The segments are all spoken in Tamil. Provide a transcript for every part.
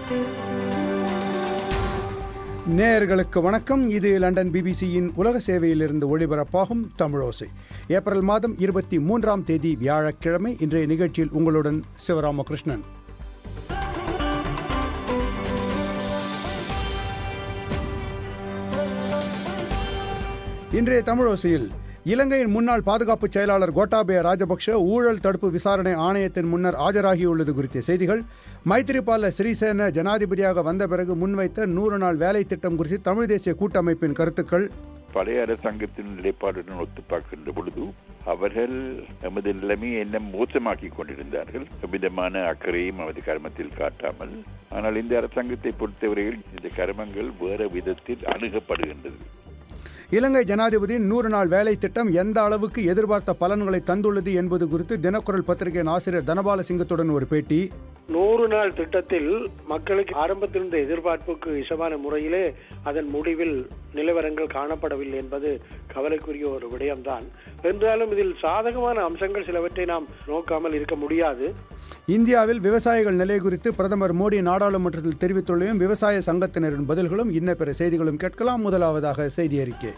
நேயர்களுக்கு வணக்கம். இது லண்டன் பிபிசியின் உலக சேவையிலிருந்து ஒளிபரப்பாகும் தமிழோசை. ஏப்ரல் மாதம் 23ஆம் தேதி வியாழக்கிழமை. இன்றைய நிகழ்ச்சியில் உங்களுடன் சிவராமகிருஷ்ணன். இன்றைய தமிழோசையில் இலங்கையின் முன்னாள் பாதுகாப்பு செயலாளர் கோட்டாபய ராஜபக்ஷ ஊழல் தடுப்பு விசாரணை ஆணையத்தின் முன்னர் ஆஜராகியுள்ளது குறித்த செய்திகள், மைத்திரிபால சிறிசேன ஜனாதிபதியாக வந்த பிறகு முன்வைத்த 100 நாள் வேலை திட்டம் குறித்து தமிழ் தேசிய கூட்டமைப்பின் கருத்துக்கள், பழைய அரசாங்கத்தின் நிலைப்பாடுடன் ஒத்து பார்க்கின்ற பொழுது அவர்கள் எமது நிலைமையை என்ன மோசமாக்கி கொண்டிருந்தார்கள். எவ்விதமான அக்கறையும் அவரது கர்மத்தில் காட்டாமல். ஆனால் இந்த அரசாங்கத்தை பொறுத்தவரையில் இந்த கர்மங்கள் வேறு விதத்தில் அணுகப்படுகின்றது. இலங்கை ஜனாதிபதியின் 100 நாள் வேலை திட்டம் எந்த அளவுக்கு எதிர்பார்த்த பலன்களை தந்துள்ளது என்பது குறித்து தினக்குரல் பத்திரிகையின் ஆசிரியர் தனபால சிங்கத்துடன் ஒரு பேட்டி. 100 நாள் திட்டத்தில் மக்களுக்கு ஆரம்பத்தில் இருந்த எதிர்பார்ப்புக்கு இசமான முறையிலே அதன் முடிவில் நிலவரங்கள் காணப்படவில்லை என்பது கவலைக்குரிய ஒரு விடயம்தான். என்றாலும் இதில் சாதகமான அம்சங்கள் சிலவற்றை நாம் நோக்காமல் இருக்க முடியாது. இந்தியாவில் விவசாயிகள் நிலை குறித்து பிரதமர் மோடி நாடாளுமன்றத்தில் தெரிவித்துள்ளையும் விவசாய சங்கத்தினரின் பதில்களும் இன்ன பிற செய்திகளும் கேட்கலாம். முதலாவதாக செய்தி அறிக்கை.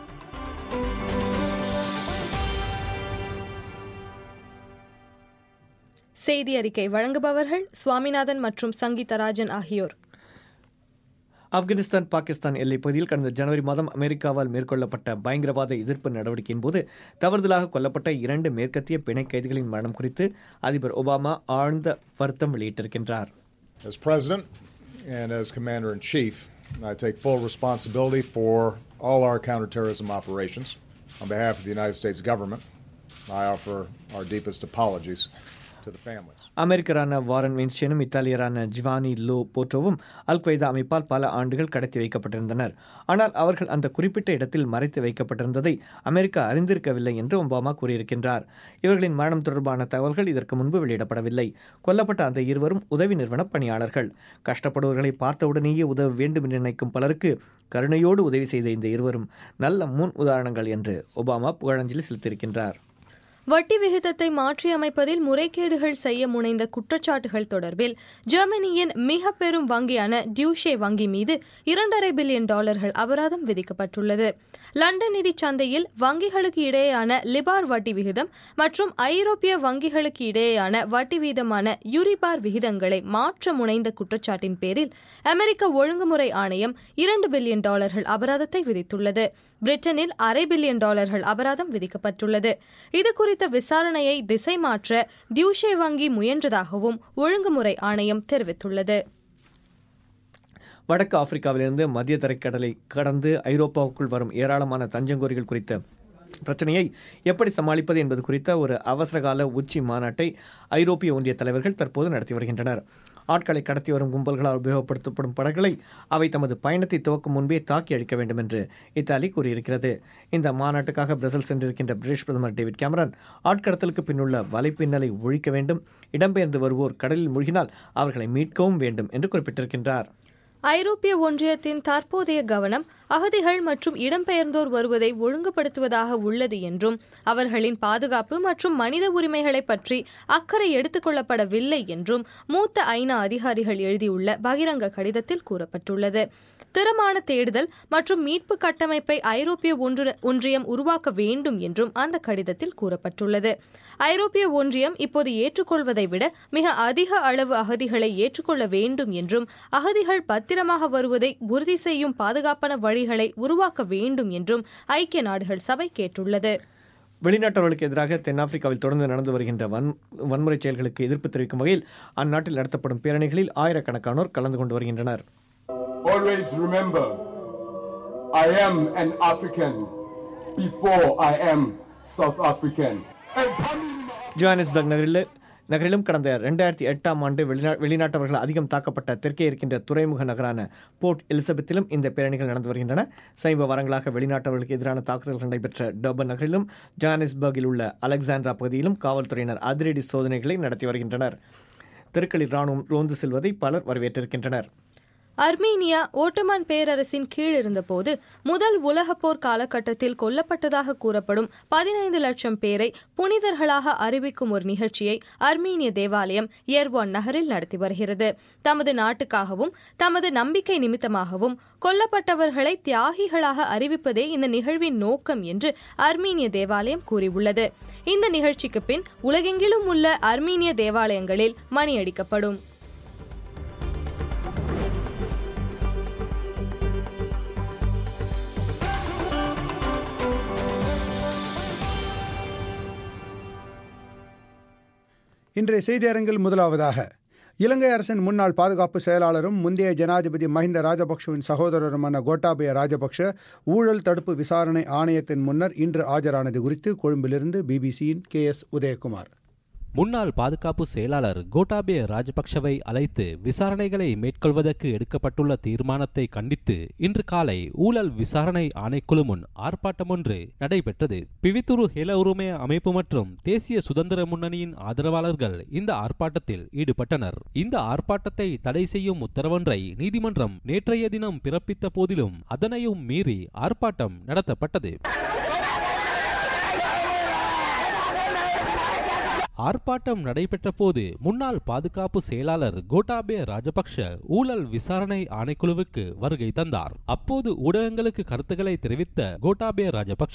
செய்தி அறிக்கை வழங்குபவர்கள் சுவாமிநாதன் மற்றும் சங்கீதராஜன் ஆகியோர். ஆப்கானிஸ்தான் பாகிஸ்தான் எல்லைப் பகுதியில் கடந்த ஜனவரி மாதம் அமெரிக்காவால் மேற்கொள்ளப்பட்ட பயங்கரவாத எதிர்ப்பு நடவடிக்கையின் போது தவறுதலாக கொல்லப்பட்ட 2 மேற்கத்திய பிணை கைதிகளின் மரணம் குறித்து அதிபர் ஒபாமா ஆழ்ந்த வருத்தம் வெளியிட்டிருக்கின்றார். As President and as Commander-in-Chief, I take full responsibility for all our counterterrorism operations. On behalf of the United States government, I offer our deepest apologies to the families. அமெரிக்கரான வாரன் வின்ஸ்டனும் இத்தாலியரான ஜிவானி லோ போட்டோவும் அல் கொய்தா அமைப்பால் பல ஆண்டுகள் கடத்தி வைக்கப்பட்டிருந்தனர். ஆனால் அவர்கள் அந்த குறிப்பிட்ட இடத்தில் மறைத்து வைக்கப்பட்டிருந்ததை அமெரிக்கா அறிந்திருக்கவில்லை என்று ஒபாமா கூறியிருக்கின்றார். இவர்களின் மரணம் தொடர்பான தகவல்கள் இதற்கு முன்பு வெளியிடப்படவில்லை. கொல்லப்பட்ட அந்த இருவரும் உதவி நிறுவன பணியாளர்கள். கஷ்டப்படுவர்களை பார்த்தவுடனேயே உதவ வேண்டும் என்று நினைக்கும் பலருக்கு கருணையோடு உதவி செய்த இந்த இருவரும் நல்ல முன் உதாரணங்கள் என்று ஒபாமா புகழஞ்சலி செலுத்தியிருக்கின்றார். வட்டி விகிதத்தை மாற்றியமைப்பதில் முறைகேடுகள் செய்ய முனைந்த குற்றச்சாட்டுகள் தொடர்பில் ஜெர்மனியின் மிக பெரும் வங்கியான டியூஷே வங்கி மீது $2.5 பில்லியன் அபராதம் விதிக்கப்பட்டுள்ளது. லண்டன் நிதி சந்தையில் வங்கிகளுக்கு இடையேயான லிபார் வட்டி விகிதம் மற்றும் ஐரோப்பிய வங்கிகளுக்கு இடையேயான வட்டி வீதமான யூரிபார் விகிதங்களை மாற்ற முனைந்த குற்றச்சாட்டின் பேரில் அமெரிக்க ஒழுங்குமுறை ஆணையம் $2 பில்லியன் அபராதத்தை விதித்துள்ளது. பிரிட்டனில் $500 மில்லியன் அபராதம் விதிக்கப்பட்டுள்ளது. இது குறித்த விசாரணையை திசை மாற்ற டியூஷே வங்கி முயன்றதாகவும் ஒழுங்குமுறை ஆணையம் தெரிவித்துள்ளது. வடக்கு ஆப்பிரிக்காவிலிருந்து மத்திய தரைக்கடலை கடந்து ஐரோப்பாவுக்குள் வரும் ஏராளமான தஞ்சங்கோரிகள் குறித்த பிரச்சனையை எப்படி சமாளிப்பது என்பது குறித்த ஒரு அவசரகால உச்சி மாநாட்டை ஐரோப்பிய ஒன்றிய தலைவர்கள் தற்போது நடத்தி வருகின்றனர். ஆட்களை கடத்தி வரும் கும்பல்களால் உபயோகப்படுத்தப்படும் படகுகளை அவை தமது பயணத்தை துவக்கும் முன்பே தாக்கி அழிக்க வேண்டும் என்று இத்தாலி கூறியிருக்கிறது. இந்த மாநாட்டுக்காக பிரசல் சென்றிருக்கின்ற பிரிட்டிஷ் பிரதமர் டேவிட் கேமரன் ஆட்கடத்தலுக்கு பின்னுள்ள வலைப்பின்னலை ஒழிக்க வேண்டும், இடம்பெயர்ந்து வருவோர் கடலில் மூழ்கினால் அவர்களை மீட்கவும் வேண்டும் என்று குறிப்பிட்டிருக்கின்றார். ஐரோப்பிய ஒன்றியத்தின் தற்போதைய கவனம் அகதிகள் மற்றும் இடம்பெயர்ந்தோர் வருவதை ஒழுங்குபடுத்துவதாக உள்ளது என்றும் அவர்களின் பாதுகாப்பு மற்றும் மனித உரிமைகளை பற்றி அக்கறை எடுத்துக் கொள்ளப்படவில்லை என்றும் மூத்த ஐநா அதிகாரிகள் எழுதியுள்ள பகிரங்க கடிதத்தில் கூறப்பட்டுள்ளது. திறமான தேடுதல் மற்றும் மீட்பு கட்டமைப்பை ஐரோப்பிய ஒன்றியம் உருவாக்க வேண்டும் என்றும் அந்த கடிதத்தில் கூறப்பட்டுள்ளது. ஐரோப்பிய ஒன்றியம் இப்போது ஏற்றுக்கொள்வதை விட மிக அதிக அளவு அகதிகளை ஏற்றுக்கொள்ள வேண்டும் என்றும் அகதிகள் பத்திரமாக வருவதை உறுதி செய்யும் பாதுகாப்பான வழிகளை உருவாக்க வேண்டும் என்றும் ஐக்கிய நாடுகள் சபை கேட்டுள்ளது. வெளிநாட்டவர்களுக்கு எதிராக தென்னாப்பிரிக்காவில் தொடர்ந்து நடந்து வருகின்ற வன்முறை செயல்களுக்கு எதிர்ப்பு தெரிவிக்கும் வகையில் அந்நாட்டில் நடத்தப்படும் பேரணிகளில் ஆயிரக்கணக்கானோர் கலந்து கொண்டு வருகின்றனர். Always remember, I am an African before I am South African. Johannesburg நகரிலும் கடந்த 2008ஆம் ஆண்டு வெளிநாட்டவர்கள் அதிகம் தாக்கப்பட்ட தெற்கே இருக்கின்ற துறைமுக நகரான போர்ட் எலிசபெத்திலும் இந்த பேரணிகள் நடந்து வருகின்றன. சமீப வாரங்களாக வெளிநாட்டவர்களுக்கு எதிரான தாக்குதல்கள் நடைபெற்ற டர்பன் நகரிலும் ஜோஹானஸ்பர்கில் உள்ள அலெக்சாண்ட்ரா பகுதியிலும் காவல்துறையினர் அதிரடி சோதனைகளை நடத்தி வருகின்றனர். தெருக்களில் ராணுவம் ரோந்து செல்வதை பலர் வரவேற்றிருக்கின்றனர். அர்மீனியா ஓட்டமான் பேரரசின் கீழ் இருந்தபோது முதல் உலகப் போர் காலகட்டத்தில் கொல்லப்பட்டதாக கூறப்படும் 15 லட்சம் பேரை புனிதர்களாக அறிவிக்கும் ஒரு நிகழ்ச்சியை அர்மீனிய தேவாலயம் எர்வான் நகரில் நடத்தி வருகிறது. தமது நாட்டுக்காகவும் தமது நம்பிக்கை நிமித்தமாகவும் கொல்லப்பட்டவர்களை தியாகிகளாக அறிவிப்பதே இந்த நிகழ்வின் நோக்கம் என்று அர்மீனிய தேவாலயம் கூறியுள்ளது. இந்த நிகழ்ச்சிக்கு பின் உலகெங்கிலும் உள்ள அர்மீனிய தேவாலயங்களில் மணியடிக்கப்படும். இன்றைய செய்தியரங்கில் முதலாவதாக, இலங்கை அரசின் முன்னாள் பாதுகாப்பு செயலாளரும் முந்தைய ஜனாதிபதி மஹிந்த ராஜபக்ஷவின் சகோதரருமான கோட்டாபய ராஜபக்ஷ ஊழல் தடுப்பு விசாரணை ஆணையத்தின் முன்னர் இன்று ஆஜரானது குறித்து கொழும்பிலிருந்து பிபிசியின் KS உதயகுமார். முன்னாள் பாதுகாப்பு செயலாளர் கோட்டாபய ராஜபக்ஷவை அழைத்து விசாரணைகளை மேற்கொள்வதற்கு எடுக்கப்பட்டுள்ள தீர்மானத்தை கண்டித்து இன்று காலை ஊழல் விசாரணை ஆணைக்குழு முன் ஆர்ப்பாட்டம் ஒன்று நடைபெற்றது. பிவித்துரு ஹெல உரிமைய அமைப்பு மற்றும் தேசிய சுதந்திர முன்னணியின் ஆதரவாளர்கள் இந்த ஆர்ப்பாட்டத்தில் ஈடுபட்டனர். இந்த ஆர்ப்பாட்டத்தை தடை செய்யும் உத்தரவொன்றை நீதிமன்றம் நேற்றைய தினம் பிறப்பித்த போதிலும் அதனையும் மீறி ஆர்ப்பாட்டம் நடத்தப்பட்டது. ஆர்ப்பாட்டம் நடைபெற்ற போது முன்னாள் பாதுகாப்பு செயலாளர் கோட்டாபய ராஜபக்ஷ ஊழல் விசாரணை ஆணைக்குழுவுக்கு வருகை தந்தார். அப்போது ஊடகங்களுக்கு கருத்துக்களை தெரிவித்த கோட்டாபய ராஜபக்ஷ,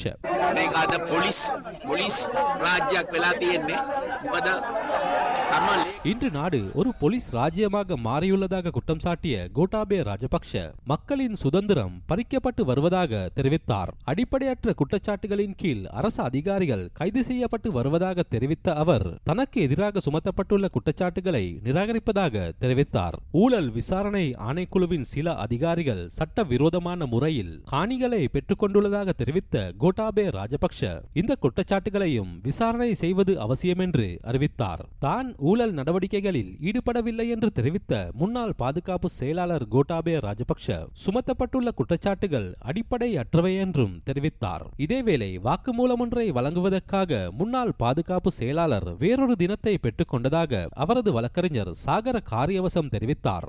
இன்று நாடு ஒரு போலீஸ் ராஜ்யமாக மாறியுள்ளதாக குற்றம் சாட்டிய கோட்டாபய ராஜபக்ஷ மக்களின் சுதந்திரம் பறிக்கப்பட்டு வருவதாக தெரிவித்தார். அடிப்படையற்ற குற்றச்சாட்டுகளின் கீழ் அரசு அதிகாரிகள் கைது செய்யப்பட்டு வருவதாக தெரிவித்த அவர் தனக்கு எதிராக சுமத்தப்பட்டுள்ள குற்றச்சாட்டுகளை நிராகரிப்பதாக தெரிவித்தார். ஊழல் விசாரணை ஆணைக்குழுவின் சில அதிகாரிகள் சட்ட விரோதமான முறையில் காணிகளை பெற்றுக் கொண்டுள்ளதாக தெரிவித்த கோட்டாபய ராஜபக்ஷ இந்த குற்றச்சாட்டுகளையும் விசாரணை செய்வது அவசியம் என்று அறிவித்தார். தான் ஊழல் நடவடிக்கைகளில் ஈடுபடவில்லை என்று தெரிவித்த முன்னாள் பாதுகாப்பு செயலாளர் கோட்டாபய ராஜபக்ஷ சுமத்தப்பட்டுள்ள குற்றச்சாட்டுகள் அடிப்படை அற்றவை என்றும் தெரிவித்தார். இதேவேளை வாக்குமூலம் ஒன்றை வழங்குவதற்காக முன்னாள் பாதுகாப்பு செயலாளர் வேறொரு தினத்தை பெற்றுக் கொண்டதாக அவரது வழக்கறிஞர் சாகர காரியவசம் தெரிவித்தார்.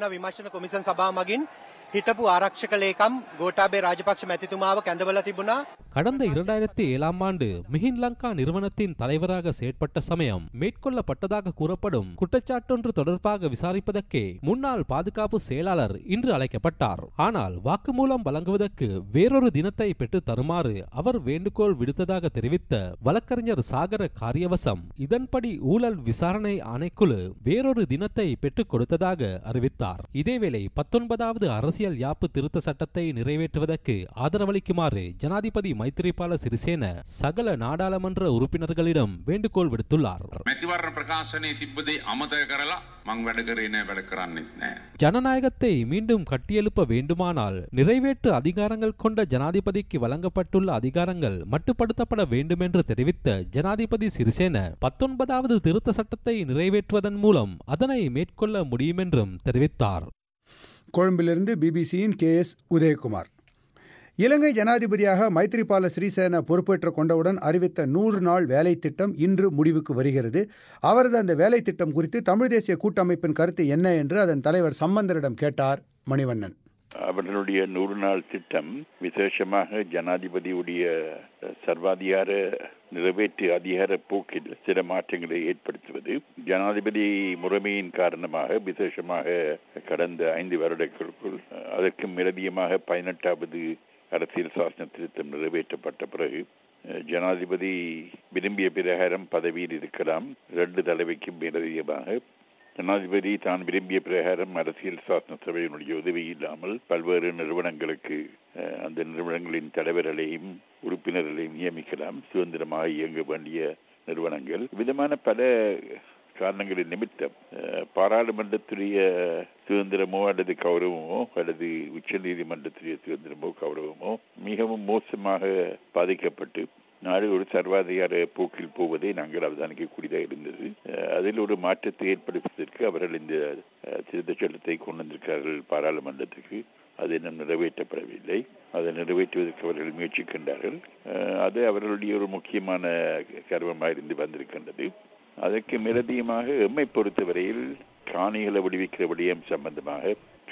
හිටපු ආරක්ෂක ලේකම් ගෝඨාභය රාජපක්ෂ මැතිතුමාව කැඳවලා තිබුණා. கடந்த 2007ஆம் ஆண்டு மிஹின் லங்கா நிறுவனத்தின் தலைவராக செயற்பட்ட சமயம் மேற்கொள்ளப்பட்டதாக கூறப்படும் குற்றச்சாட்டொன்று தொடர்பாக விசாரிப்பதற்கே முன்னாள் பாதுகாப்பு செயலாளர் இன்று அழைக்கப்பட்டார். ஆனால் வாக்குமூலம் வழங்குவதற்கு வேறொரு தினத்தை பெற்று தருமாறு அவர் வேண்டுகோள் விடுத்ததாக தெரிவித்த வழக்கறிஞர் சாகர காரியவசம் இதன்படி ஊழல் விசாரணை ஆணைக்குழு வேறொரு தினத்தை பெற்றுக் கொடுத்ததாக அறிவித்தார். இதேவேளை 19வது அரசியல் யாப்பு திருத்த சட்டத்தை நிறைவேற்றுவதற்கு ஆதரவளிக்குமாறு ஜனாதிபதி மைத்திரிபால சிறிசேன சகல நாடாளுமன்ற உறுப்பினர்களிடம் வேண்டுகோள் விடுத்துள்ளார். ஜனநாயகத்தை மீண்டும் கட்டியெழுப்ப வேண்டுமானால் நிறைவேற்று அதிகாரங்கள் கொண்ட ஜனாதிபதிக்கு வழங்கப்பட்டுள்ள அதிகாரங்கள் மட்டுப்படுத்தப்பட வேண்டும் என்று தெரிவித்த ஜனாதிபதி சிறிசேன 19வது திருத்த சட்டத்தை நிறைவேற்றுவதன் மூலம் அதனை மேற்கொள்ள முடியும் என்றும் தெரிவித்தார். கொழும்பிலிருந்து பிபிசியின் KS உதயகுமார். இலங்கை ஜனாதிபதியாக மைத்திரிபால சிறிசேன பொறுப்பேற்றுக் கொண்டவுடன் அறிவித்த 100 நாள் வேலை திட்டம் இன்று முடிவுக்கு வருகிறது. அவரது அந்த வேலை திட்டம் குறித்து தமிழ் தேசிய கூட்டமைப்பின் கருத்து என்ன என்று அதன் தலைவர் சம்பந்தரிடம் கேட்டார் மணிவண்ணன். அவர்களுடைய 100 நாள் திட்டம் விசேஷமாக ஜனாதிபதியுடைய சர்வாதிகார நிறைவேற்று அதிகார போக்கில் சில மாற்றங்களை ஏற்படுத்துவது. ஜனாதிபதி முறைமையின் காரணமாக விசேஷமாக கடந்த 5 வருடங்களுக்குள் அதற்கு மேலதிகமாக 18வது அரசியல் சாசன திருத்தம் நிறைவேற்றப்பட்ட பிறகு ஜனாதிபதி விரும்பிய பிரகாரம் பதவியில் இருக்கலாம். 2 தடவைக்கும் மேலதிகமாக ஜனாதிபதி தான் விரும்பிய பிரகாரம் அரசியல் சாசன சபையினுடைய உதவி இல்லாமல் பல்வேறு நிறுவனங்களுக்கு அந்த நிறுவனங்களின் தலைவர்களையும் உறுப்பினர்களையும் நியமிக்கலாம். சுதந்திரமாக இயங்க வேண்டிய நிறுவனங்கள் விதமான பல காரணங்களின் நிமித்தம் பாராளுமன்றத்துடைய சுதந்திரமோ அல்லது கௌரவமோ அல்லது உச்ச நீதிமன்றத்துடைய சுதந்திரமோ கௌரவமோ மிகவும் மோசமாக பாதிக்கப்பட்டு நாடு ஒரு சர்வாதிகார போக்கில் போவதை நாங்கள் அவதானிக்கக்கூடியதாக இருந்தது. அதில் ஒரு மாற்றத்தை ஏற்படுத்துவதற்கு அவர்கள் இந்த திருத்த சட்டத்தை கொண்டு வந்திருக்கிறார்கள் பாராளுமன்றத்துக்கு. அது இன்னும் நிறைவேற்றப்படவில்லை. அதை நிறைவேற்றுவதற்கு அவர்கள் முயற்சிக்கின்றார்கள். அது அவர்களுடைய ஒரு முக்கியமான கர்வமாக இருந்து வந்திருக்கின்றது. அதற்கு மேலதிகமாக எம்மை பொறுத்தவரையில் காணிகளை விடுவிக்கிற விடயம் சம்பந்தமாக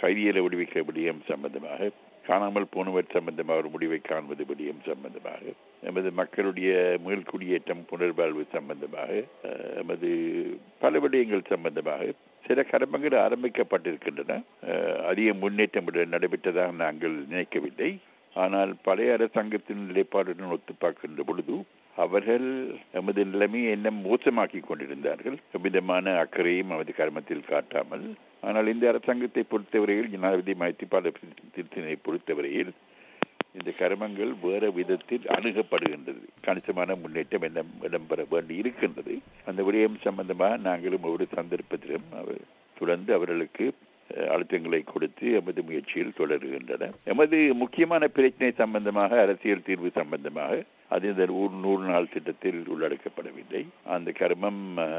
கைதிகளை விடுவிக்கிற விடயம் சம்பந்தமாக, காணாமல் போனவர் சம்பந்தமாக ஒரு முடிவை காண்பது விடயம் சம்பந்தமாக, எமது மக்களுடைய மீள்குடியேற்றம் புனர்வாழ்வு சம்பந்தமாக, எமது பல விடயங்கள் சம்பந்தமாக சில கர்மங்கள் ஆரம்பிக்கப்பட்டிருக்கின்றன. அதிக முன்னேற்றம் நடைபெற்றதாக நாங்கள் நினைக்கவில்லை. ஆனால் பழைய அரசாங்கத்தின் நிலைப்பாடுடன் ஒத்து பார்க்கின்ற பொழுது அவர்கள் எமது நிலைமையை என்ன மோசமாக்கி கொண்டிருந்தார்கள். எவ்விதமான அக்கறையும் அவரது கர்மத்தில் காட்டாமல். ஆனால் இந்த அரசாங்கத்தை பொறுத்தவரையில், ஜனாதிபதி மைத்திரிபால சிறிசேனவை பொறுத்தவரையில் இந்த கர்மங்கள் வேறு விதத்தில் அணுகப்படுகின்றது. கணிசமான முன்னேற்றம் இடம்பெற வேண்டி இருக்கின்றது. அந்த விடயம் சம்பந்தமாக நாங்களும் ஒரு சந்தர்ப்பத்திலும் தொடர்ந்து அவர்களுக்கு அழுத்தங்களை கொடுத்து எமது முயற்சியில் தொடருகின்றன. எமது முக்கியமான பிரச்சனை சம்பந்தமாக, அரசியல் தீர்வு சம்பந்தமாக அது இந்த 100 நாள் திட்டத்தில் உள்ளடக்கப்படவில்லை. அந்த கர்மம்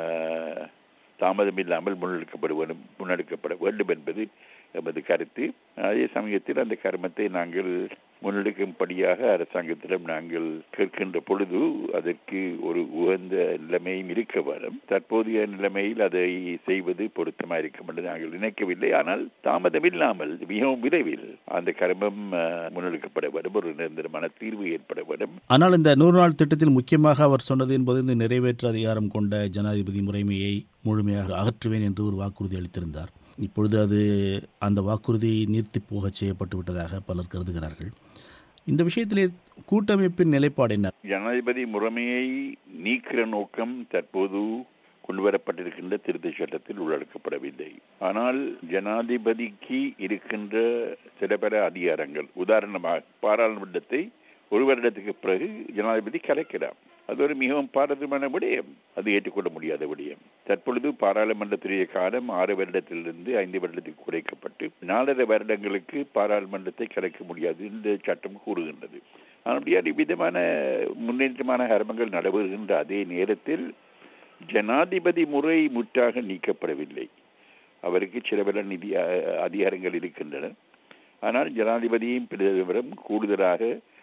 தாமதமில்லாமல் முன்னெடுக்கப்பட வேண்டும் என்பது எமது கருத்து. அதே சமயத்தில் அந்த கர்மத்தை நாங்கள் முன்னெடுக்கும்படியாக அரசாங்கத்திடம் நாங்கள் கேட்கின்ற பொழுது அதற்கு ஒரு உகந்த நிலைமையும் இருக்க வரும். தற்போதைய நிலைமையில் அதை செய்வது பொருத்தமாக இருக்கும் என்று நாங்கள் நினைக்கவில்லை. ஆனால் தாமதமில்லாமல் மிகவும் விரைவில் அந்த கர்மம் முன்னெடுக்கப்பட வேண்டும், ஒரு நிரந்தரமான தீர்வு ஏற்பட வேண்டும். ஆனால் இந்த 100 நாள் திட்டத்தில் முக்கியமாக அவர் சொன்னது என்பது இந்த நிறைவேற்று அதிகாரம் கொண்ட ஜனாதிபதி முறைமையை முழுமையாக அகற்றுவேன் என்று ஒரு வாக்குறுதி அளித்திருந்தார். இப்பொழுது அந்த வாக்குறுதி நீர்த்தி போக செய்யப்பட்டு விட்டதாக பலர் கருதுகிறார்கள். இந்த விஷயத்திலே கூட்டமைப்பின் நிலைப்பாடு என்ன? ஜனாதிபதி முறைமையை நீக்கிற நோக்கம் தற்போது கொண்டுவரப்பட்டிருக்கின்ற திருத்த சட்டத்தில் உள்ளடக்கப்படவில்லை. ஆனால் ஜனாதிபதிக்கு இருக்கின்ற சில பல அதிகாரங்கள், உதாரணமாக பாராளுமன்றத்தை ஒரு வருடத்துக்கு பிறகு ஜனாதிபதி கலைக்கலாம். அது ஒரு மிகவும் பாரதமான விடயம், அது ஏற்றுக்கொள்ள முடியாத விடயம். தற்பொழுது பாராளுமன்றத்துடைய காலம் 6 வருடத்திலிருந்து 5 வருடத்துக்கு குறைக்கப்பட்டு 4.5 வருடங்களுக்கு பாராளுமன்றத்தை கலைக்க முடியாது இந்த சட்டம் கூறுகின்றது. ஆனால் விதமான முன்னேற்றமான கர்மங்கள் நடைபெறுகின்ற அதே நேரத்தில் ஜனாதிபதி முறை முற்றாக நீக்கப்படவில்லை. அவருக்கு சில பல நிதி அதிகாரங்கள் இருக்கின்றன. ஆனால் ஜனாதிபதியும் பிரதமரும் கூடுதலாக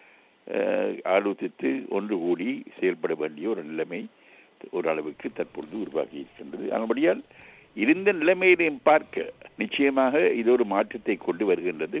ஆலோசித்து ஒன்று கூடி செயல்பட வேண்டிய ஒரு நிலைமை ஓரளவுக்கு தற்பொழுது உருவாகி இருக்கின்றது. அதன்படியால் இருந்த நிலைமையிலையும் பார்க்க நிச்சயமாக இது ஒரு மாற்றத்தை கொண்டு வருகின்றது.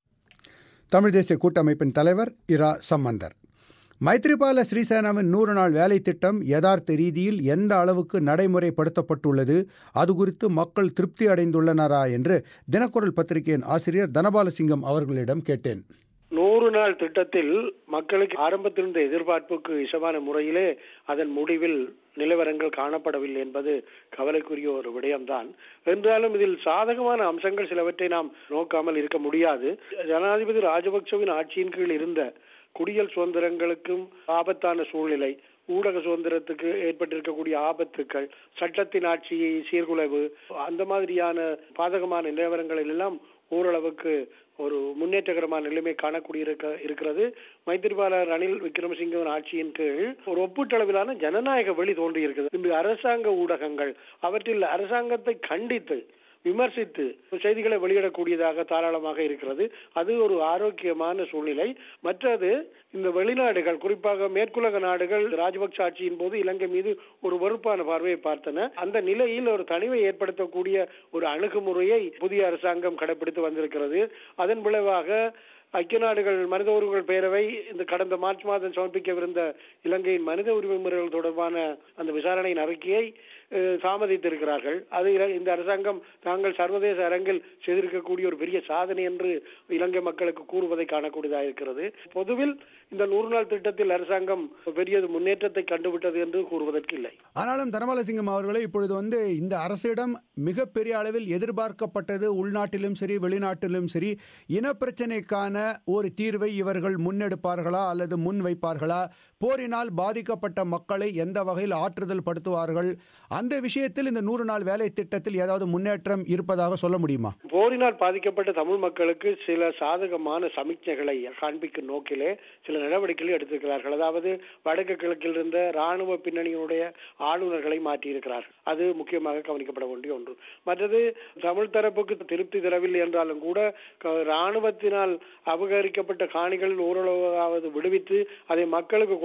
தமிழ் தேசிய கூட்டமைப்பின் தலைவர் இரா சம்பந்தர். மைத்திரிபால சிறிசேனாவின் 100 நாள் வேலை திட்டம் யதார்த்த ரீதியில் எந்த அளவுக்கு நடைமுறைப்படுத்தப்பட்டுள்ளது, அது குறித்து மக்கள் திருப்தி அடைந்துள்ளனரா என்று தினக்குரல் பத்திரிகையின் ஆசிரியர் தனபாலசிங்கம் அவர்களிடம் கேட்டேன். 100 நாள் திட்டத்தில் மக்களுக்கு ஆரம்பத்திலிருந்த எதிர்பார்ப்புக்கு இசமான முறையிலே அதன் முடிவில் நிலவரங்கள் காணப்படவில்லை என்பது கவலைக்குரிய ஒரு விடயம்தான். என்றாலும் இதில் சாதகமான அம்சங்கள் சிலவற்றை நாம் நோக்காமல் இருக்க முடியாது. ஜனாதிபதி ராஜபக்சவின் ஆட்சியின் கீழ் இருந்த குடியல் சுதந்திரங்களுக்கும் ஆபத்தான சூழ்நிலை, ஊடக சுதந்திரத்துக்கு ஏற்பட்டிருக்கக்கூடிய ஆபத்துக்கள், சட்டத்தின் ஆட்சியை சீர்குலைவு, அந்த மாதிரியான பாதகமான நிலவரங்களில் எல்லாம் ஓரளவுக்கு ஒரு முன்னேற்றகரமான நிலைமை காணக்கூடிய இருக்கிறது. மைத்திரிபால ரணில் விக்ரமசிங்கவின் ஆட்சியின் கீழ் ஒரு ஒப்பீட்டளவிலான ஜனநாயக வழி தோன்றியிருக்கிறது. இன்று அரசாங்க ஊடகங்கள் அவற்றில் அரசாங்கத்தை கண்டித்து விமர்சித்து செய்திகளை வெளியிடக்கூடியதாக தாராளமாக இருக்கிறது. அது ஒரு ஆரோக்கியமான சூழ்நிலை. மற்றது, இந்த வெளிநாடுகள், குறிப்பாக மேற்குலக நாடுகள் ராஜபக்ச ஆட்சியின் போது இலங்கை மீது ஒரு வெறுப்பான பார்வையை பார்த்தன. அந்த நிலையில் ஒரு தனிவை ஏற்படுத்தக்கூடிய ஒரு அணுகுமுறையை புதிய அரசாங்கம் கடைபிடித்து வந்திருக்கிறது. அதன் விளைவாக ஐக்கிய நாடுகள் மனித உரிமைகள் பேரவை இந்த கடந்த மார்ச் மாதம் சமர்ப்பிக்கவிருந்த இலங்கையின் மனித உரிமை முறைகள் தொடர்பான அந்த விசாரணையின் அறிக்கையை தாமதித்திருக்கிறார்கள். அது இந்த அரசாங்கம் தாங்கள் சர்வதேச அரங்கில் செய்திருக்கக்கூடிய ஒரு பெரிய சாதனை என்று இலங்கை மக்களுக்கு கூறுவதை காணக்கூடியதாக இருக்கிறது. பொதுவில் இந்த 100 நாள் திட்டத்தில் அரசாங்கம் பெரிய முன்னேற்றத்தை கண்டுவிட்டது என்று கூறுவதற்கு இல்லை. ஆனாலும் தனபாலசிங்கம் அவர்களே, இப்பொழுது இந்த அரசிடம் மிகப்பெரிய அளவில் எதிர்பார்க்கப்பட்டது, உள்நாட்டிலும் சரி வெளிநாட்டிலும் சரி, இனப்பிரச்சனைக்கான ஒரு தீர்வை இவர்கள் முன்னெடுப்பார்களா அல்லது முன்வைப்பார்களா? போரினால் பாதிக்கப்பட்ட மக்களை எந்த வகையில் ஆற்றுதல் படுத்துவார்கள்? அந்த விஷயத்தில் இந்த 100 நாள் வேலை திட்டத்தில் ஏதாவது முன்னேற்றம் இருப்பதாக சொல்ல முடியுமா? போரினால் பாதிக்கப்பட்ட தமிழ் மக்களுக்கு சில சாதகமான சமிக்ஞைகளை காண்பிக்கும் நோக்கிலே சில நடவடிக்கைகளை எடுத்திருக்கிறார்கள். அதாவது வடக்கு கிழக்கில் இருந்த ராணுவ பின்னணியினுடைய ஆளுநர்களை மாற்றியிருக்கிறார்கள். அது முக்கியமாக கவனிக்கப்பட வேண்டிய ஒன்று. மற்றது, தமிழ் தரப்புக்கு திருப்தி தரவில்லை என்றாலும் கூட ராணுவத்தினால் அபகரிக்கப்பட்ட காணிகள் ஓரளவாவது விடுவித்து அதை மக்களுக்கு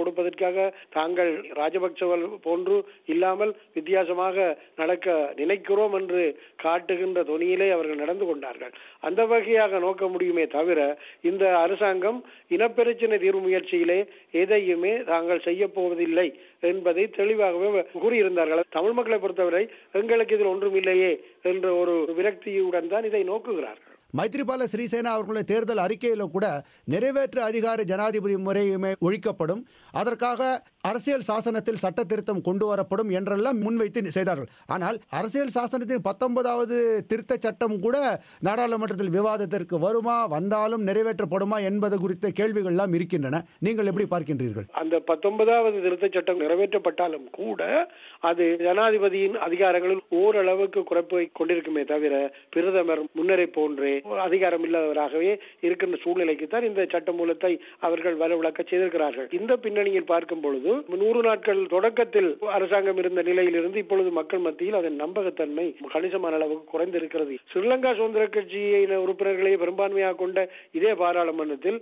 கொடுப்பதற்காக தாங்கள் ராஜபக்சவல் போன்று இல்லாமல் வித்தியாசமாக நடக்க நினைக்கிறோம் என்று காட்டுகின்ற தொனியிலே அவர்கள் நடந்து கொண்டார்கள். அந்த வகையாக நோக்க முடியுமே தவிர இந்த அரசாங்கம் இனப்பிரச்சனை தீர்வு முயற்சியிலே எதையுமே தாங்கள் செய்ய போவதில்லை என்பதை தெளிவாகவே கூறியிருந்தார்கள். தமிழ் மக்களை பொறுத்தவரை எங்களுக்கு இதில் ஒன்றும் இல்லையே என்ற ஒரு விரக்தியுடன் தான் இதை நோக்குகிறார்கள். மைத்ரிபால சிறிசேனா அவர்களுடைய தேர்தல் அறிக்கையிலும் கூட நிறைவேற்று அதிகார ஜனாதிபதி முறையுமே ஒழிக்கப்படும், அதற்காக அரசியல் சாசனத்தில் சட்ட திருத்தம் கொண்டு வரப்படும் என்றெல்லாம் முன்வைத்து செய்தார்கள். ஆனால் அரசியல் சாசனத்தின் 19வது திருத்த சட்டம் கூட நாடாளுமன்றத்தில் விவாதத்திற்கு வருமா, வந்தாலும் நிறைவேற்றப்படுமா என்பது குறித்த கேள்விகள் எல்லாம் இருக்கின்றன. நீங்கள் எப்படி பார்க்கின்றீர்கள்? அந்த 19வது திருத்த சட்டம் நிறைவேற்றப்பட்டாலும் கூட அது ஜனாதிபதியின் அதிகாரங்களில் ஓரளவுக்கு குறைப்பை கொண்டிருக்குமே தவிர பிரதமர் முன்னரை போன்றே அதிகாரம் இல்லாதவராகவே இருக்கின்ற சூழ்நிலைக்கு தான் இந்த சட்ட மூலத்தை அவர்கள் வலுவிழக்க செய்திருக்கிறார்கள். இந்த பின்னணியில் பார்க்கும் பொழுது 100 நாட்கள் தொடக்கத்தில் அரசாங்கம் இருந்த நிலையிலிருந்து இப்பொழுது மக்கள் மத்தியில் அதன் நம்பகத்தன்மை கணிசமான அளவுக்கு குறைந்திருக்கிறது. ஸ்ரீலங்கா சுதந்திர கட்சியின் உறுப்பினர்களை பெரும்பான்மையாக கொண்ட இதே பாராளுமன்றத்தில்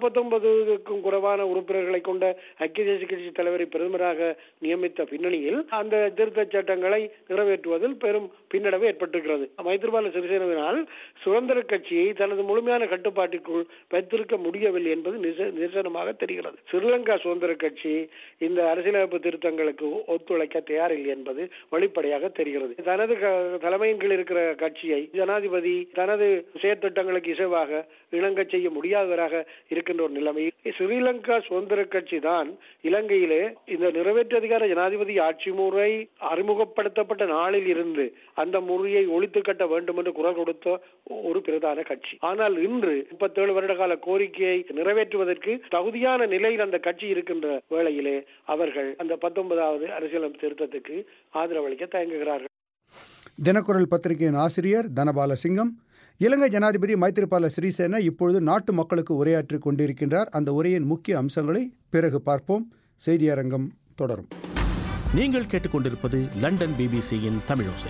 49க்கும் குறைவான உறுப்பினர்களை கொண்ட ஐக்கிய தேசிய கட்சி தலைவரை பிரதமராக நியமித்த பின்னணியில் அந்த திருத்த சட்டங்களை நிறைவேற்றுவதில் பெரும் பின்னடைவு ஏற்பட்டிருக்கிறது. மைத்ரிபால சிறிசேனாவினால் சுதந்திர கட்சியை தனது முழுமையான கட்டுப்பாட்டிற்குள் வைத்திருக்க முடியவில்லை என்பது நிதர்சனமாக தெரிகிறது. ஸ்ரீலங்கா சுதந்திர கட்சி இந்த அரசியலமைப்பு திருத்தங்களுக்கு ஒத்துழைக்க தயாரில்லை என்பது வெளிப்படையாக தெரிகிறது. தனது தலைமையின் கீழ் இருக்கிற கட்சியை ஜனாதிபதி தனது செயற்திட்டங்களுக்கு இசைவாக இணங்க செய்ய முடியாதவராக இருக்கின்ற ஒரு நிலைமை. ஸ்ரீலங்கா சுதந்திர கட்சி தான் இலங்கையிலே இந்த நிறைவேற்று அதிகார ஜனாதிபதி ஆட்சி முறை அறிமுகப்படுத்தப்பட்ட நாளில் இருந்து அந்த முறையை ஒழித்து கட்ட வேண்டும் என்று குரல் கொடுத்த ஒரு பிரதான கட்சி. ஆனால் இன்று 37 வருட கால கோரிக்கையை நிறைவேற்றுவதற்கு தகுதியான நிலையில் அந்த கட்சி இருக்கின்ற வேளையிலே அவர்கள் அந்த 19வது அரசியலமைப்பு திருத்தத்துக்கு ஆதரவளிக்க தயங்குகிறார்கள். தினக்குரல் பத்திரிகையின் ஆசிரியர் தனபால சிங்கம். இலங்கை ஜனாதிபதி மைத்ரிபால சிறிசேனா இப்பொழுது நாட்டு மக்களுக்கு உரையாற்றிக் கொண்டிருக்கின்றார். அந்த உரையின் முக்கிய அம்சங்களை பிறகு பார்ப்போம். செய்தியரங்கம் தொடரும். நீங்கள் கேட்டுக்கொண்டிருப்பது லண்டன் பிபிசியின் தமிழோசை.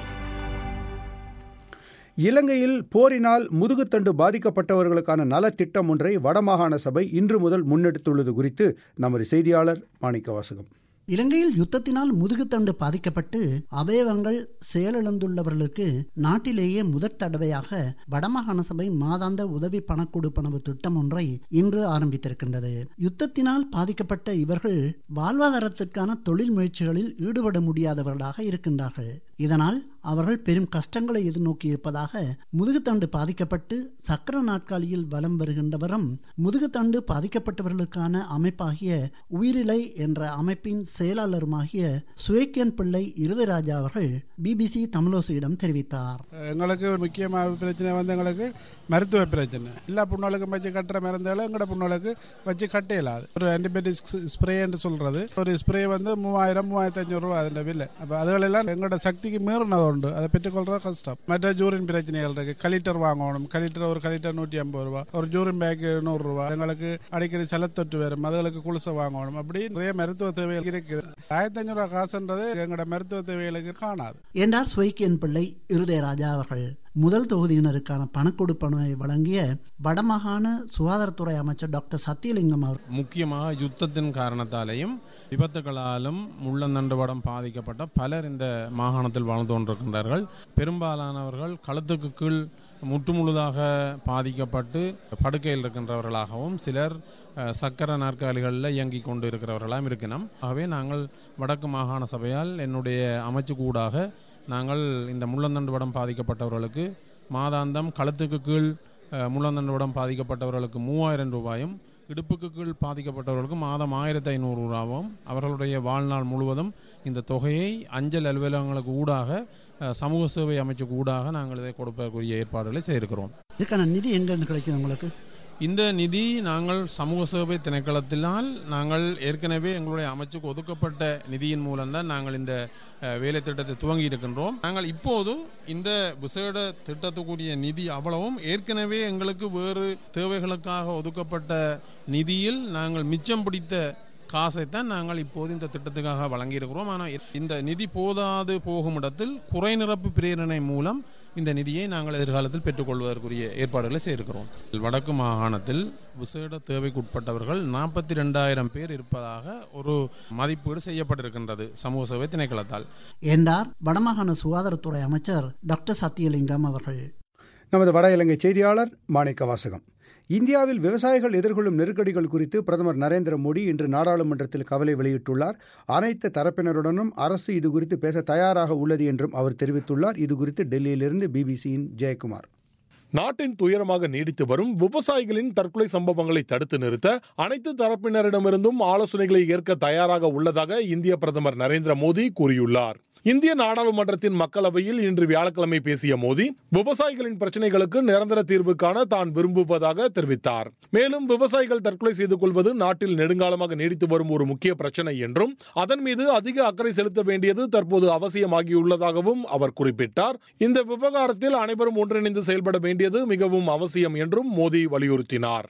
இலங்கையில் போரினால் முதுகுத்தண்டு பாதிக்கப்பட்டவர்களுக்கான நலத்திட்டம் ஒன்றை வடமாகாண சபை இன்று முதல் முன்னெடுத்துள்ளது குறித்து நமது செய்தியாளர் மாணிக்க வாசகம். இலங்கையில் யுத்தத்தினால் முதுகுத்தண்டு பாதிக்கப்பட்டு அவயவங்கள் செயலிழந்துள்ளவர்களுக்கு நாட்டிலேயே முதற் தடவையாக வடமாகாண சபை மாதாந்த உதவி பணக்கொடுப்பனவு திட்டம் ஒன்றை இன்று ஆரம்பித்திருக்கின்றது. யுத்தத்தினால் பாதிக்கப்பட்ட இவர்கள் வாழ்வாதாரத்திற்கான தொழில் முயற்சிகளில் ஈடுபட முடியாதவர்களாக இருக்கின்றார்கள். இதனால் அவர்கள் பெரும் கஷ்டங்களை எதிர்நோக்கி இருப்பதாக முதுகுத்தண்டு பாதிக்கப்பட்டு சக்கர நாற்காலியில் வலம் வருகின்றவரும் முதுகுத்தண்டு பாதிக்கப்பட்டவர்களுக்கான அமைப்பாகிய உயிரிலை என்ற அமைப்பின் செயலாளருமாகிய சுவேக்கியன் பிள்ளை இருதராஜா அவர்கள் பிபிசி தமிழோசையிடம் தெரிவித்தார். எங்களுக்கு முக்கியமாக பிரச்சனை எங்களுக்கு மருத்துவ பிரச்சனை. எல்லா புண்ணுகளுக்கும் வச்சு கட்டுற மருந்துகளை எங்களோட புண்ணுகளுக்கு வச்சு கட்டையிலாது. ஒரு ஆன்டிபயோட்டிக் ஸ்ப்ரே என்று சொல்றது ஒரு ஸ்ப்ரே 3000-3500 ரூபா அதோட விலை. அப்போ அதுகளெல்லாம் எங்களோட சக்திக்கு மீறினது உண்டு. அதை பெற்றுக்கொள்றது கஷ்டம். மற்ற ஜூரின் பிரச்சனைகள் இருக்கு. கலிட்டர் வாங்கணும். ஒரு கலிட்டர் 150 ரூபா, ஒரு ஜூரின் பேக் 100 ரூபா. எங்களுக்கு அடிக்கடி செலத்தொட்டு வரும், அதுகளுக்கு குளிசை வாங்கணும். அப்படி நிறைய மருத்துவ தேவைகள் இருக்குது. 1500 ரூபா காசுன்றது எங்களோட மருத்துவ தேவைகளுக்கு காணாது என்றார் சுவைக்கியன் பிள்ளை இருதயராஜா அவர்கள். முதல் தொகுதியினருக்கான பணக்கொடுப்பனவை வழங்கிய வடமாகாண சுகாதாரத்துறை அமைச்சர் டாக்டர் சத்தியலிங்கம் அவர் முக்கியமாக யுத்தத்தின் காரணத்தாலேயும் விபத்துகளாலும் முள்ளந்தண்டுவடம் பாதிக்கப்பட்ட பலர் இந்த மாகாணத்தில் வாழ்ந்து கொண்டிருக்கின்றார்கள். பெரும்பாலானவர்கள் கழுத்துக்கு கீழ் முற்றுமுழுதாக பாதிக்கப்பட்டு படுக்கையில் இருக்கின்றவர்களாகவும் சிலர் சக்கர நாற்காலிகளில் இயங்கிக் கொண்டு இருக்கிறவர்களாகவும் இருக்கணும். ஆகவே நாங்கள் வடக்கு மாகாண சபையால் என்னுடைய அமைச்சுக்கூடாக நாங்கள் இந்த முள்ளந்தண்டுவடம் பாதிக்கப்பட்டவர்களுக்கு மாதாந்தம் கழுத்துக்கு கீழ் முள்ளந்தண்டுவடம் பாதிக்கப்பட்டவர்களுக்கு 3000 ரூபாயும், இடுப்புக்கு கீழ் பாதிக்கப்பட்டவர்களுக்கு மாதம் 1500 ரூபாவும், அவர்களுடைய வாழ்நாள் முழுவதும் இந்த தொகையை அஞ்சல் அலுவலகங்களுக்கு ஊடாக சமூக சேவை அமைச்சுக்கு ஊடாக நாங்கள் இதை கொடுப்பதற்குரிய ஏற்பாடுகளை செய்திருக்கிறோம். இதுக்கான நிதி எங்கிருந்து கிடைக்குது உங்களுக்கு? இந்த நிதி நாங்கள் சமூக சேவை திணைக்களத்தினால் நாங்கள் ஏற்கனவே எங்களுடைய அமைச்சுக்கு ஒதுக்கப்பட்ட நிதியின் மூலம்தான் நாங்கள் இந்த வேலை திட்டத்தை துவங்கி இருக்கின்றோம். நாங்கள் இப்போது இந்த விசேட திட்டத்துக்குரிய நிதி அவ்வளவும் ஏற்கனவே எங்களுக்கு வேறு தேவைகளுக்காக ஒதுக்கப்பட்ட நிதியில் நாங்கள் மிச்சம் பிடித்த காசைத்தான் நாங்கள் இப்போது இந்த திட்டத்துக்காக வழங்கியிருக்கிறோம். ஆனால் இந்த நிதி போதாது போகும் இடத்தில் குறை நிரப்பு பிரேரணை மூலம் இந்த நிதியை நாங்கள் எதிர்காலத்தில் பெற்றுக்கொள்வதற்குரிய ஏற்பாடுகளை செய்திருக்கிறோம். வடக்கு மாகாணத்தில் விசேட தேவைக்குட்பட்டவர்கள் 42,000 பேர் இருப்பதாக ஒரு மதிப்பீடு செய்யப்பட்டிருக்கின்றது சமூக சேவை திணைக்களத்தால் என்றார் வடமாகாண சுகாதாரத்துறை அமைச்சர் டாக்டர் சத்தியலிங்கம் அவர்கள். நமது வட இலங்கை செய்தியாளர் மாணிக்க வாசகம். இந்தியாவில் விவசாயிகள் எதிர்கொள்ளும் நெருக்கடிகள் குறித்து பிரதமர் நரேந்திர மோடி இன்று நாடாளுமன்றத்தில் கவலை வெளியிட்டுள்ளார். அனைத்து தரப்பினருடனும் அரசு இதுகுறித்து பேச தயாராக உள்ளது என்றும் அவர் தெரிவித்துள்ளார். இதுகுறித்து டெல்லியிலிருந்து பிபிசியின் ஜெயக்குமார். நாட்டின் துயரமாக நீடித்து வரும் விவசாயிகளின் தற்கொலை சம்பவங்களை தடுத்து நிறுத்த அனைத்து தரப்பினரிடமிருந்தும் ஆலோசனைகளை ஏற்க தயாராக உள்ளதாக இந்திய பிரதமர் நரேந்திர மோடி கூறியுள்ளார். இந்திய நாடாளுமன்றத்தின் மக்களவையில் இன்று வியாழக்கிழமை பேசிய மோடி விவசாயிகளின் பிரச்சனைகளுக்கு நிரந்தர தீர்வு காண தான் விரும்புவதாக தெரிவித்தார். மேலும் விவசாயிகள் தற்கொலை செய்து கொள்வது நாட்டில் நெடுங்காலமாக நீடித்து வரும் ஒரு முக்கிய பிரச்சனை என்றும் அதன் மீது அதிக அக்கறை செலுத்த வேண்டியது தற்போது அவசியமாகியுள்ளதாகவும் அவர் குறிப்பிட்டார். இந்த விவகாரத்தில் அனைவரும் ஒன்றிணைந்து செயல்பட வேண்டியது மிகவும் அவசியம் என்றும் மோடி வலியுறுத்தினார்.